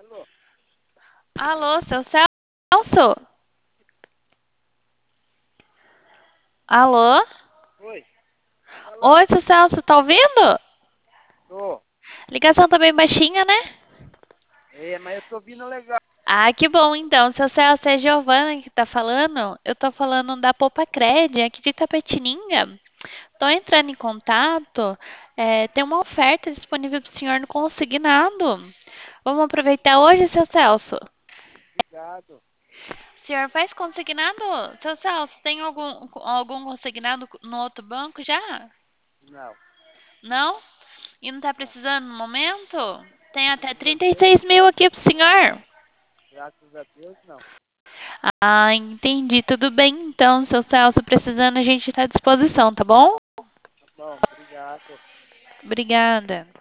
Alô? Alô, seu Celso? Alô? Oi? Oi, Falar? seu Celso, tá ouvindo? Tô. Ligação tá bem baixinha, né? É, mas eu tô vindo legal. Ah, que bom então. Seu Celso, é a Giovana que tá falando. Eu tô falando da Popacred, aqui de Itapetininga. Tô entrando em contato. Tem uma oferta disponível pro senhor no consignado. Vamos aproveitar hoje, seu Celso? Obrigado. O senhor faz consignado? Seu Celso, tem algum consignado no outro banco já? Não, Não? E não tá não. precisando no momento? Tem até Graças a trinta e Deus, seis mil aqui pro senhor. graças a Deus, não. Ah, entendi. Tudo bem então, seu Celso. Precisando, a gente tá à disposição, tá bom? Tá bom, obrigado. Obrigada.